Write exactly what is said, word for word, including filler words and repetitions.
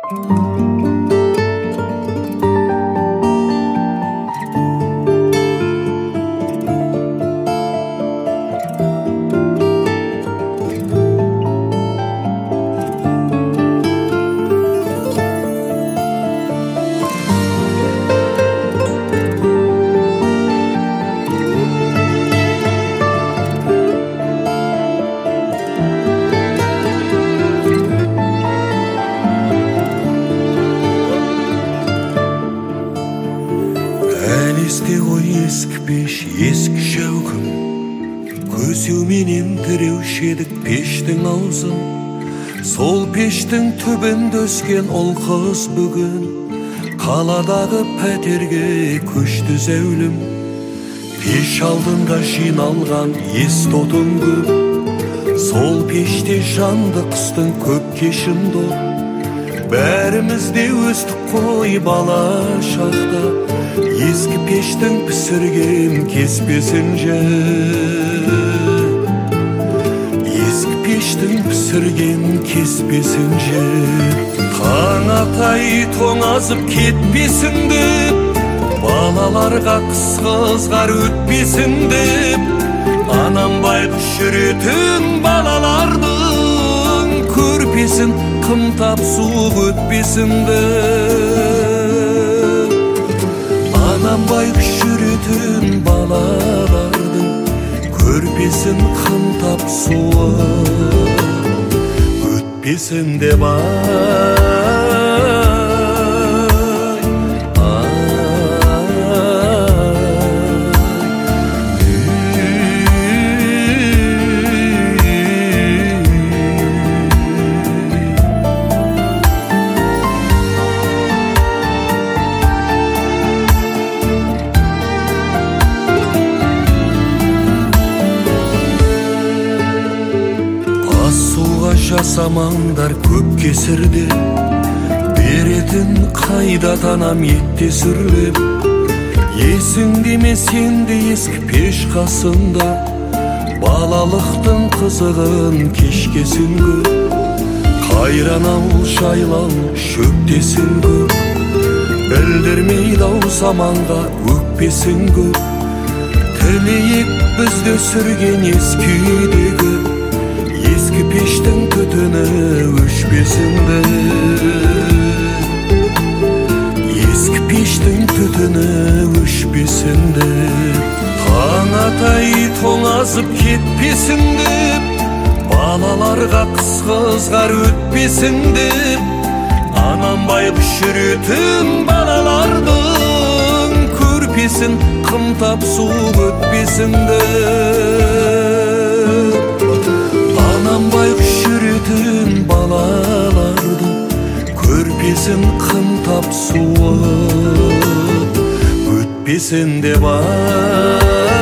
Есте ғой ескі пеш, ескі шәугім, көсеуменен тіреуші едік пештің аузын. Сол пештің түбінде өскен ұл қыз бүгін қаладағы пәтерге көшті зәулім. Пеш алдында жиналған ес тотын көп, сол пеште жанды қыстың көп кешін доп. Бәрімізде өстік қой бала шақта, ескі пештің пісірген кеспесін жеп. Ескі пештің пісірген кеспесін жеп. Таң атай тоңазып кетпесін деп, балаларға қысқызғар өтпесін деп, анам байғұс жүретін балалардың көрпесін қымтап суық өтпесін деп. Анам байғұс жүретін балалардың көрпесін қымтап суық өтпесін деп. Жасамаңдар көп кесірде, беретін қайда танам етте сүрлеп. Есіңде ме сенде ескі пеш қасында, балалықтың қызығын кешкесін көп. Қайран ауыл жайлау шөптесін көп, білдірмейді ау заманға өкпесін көп. Тілейік бізді сүрген ескі үйдегі, ескі пештің түтіні өшпесін деп. Ескі пештің түтіні өшпесін деп. Таң атай тоңазып кетпесін деп, балаларға қысқызғар өтпесін деп, анам байғұс жүретін балалардың көрпесін қымтап суық өтпесін деп. Анам байғұс жүретін балалардың көрпесін қымтап суық өтпесін деп.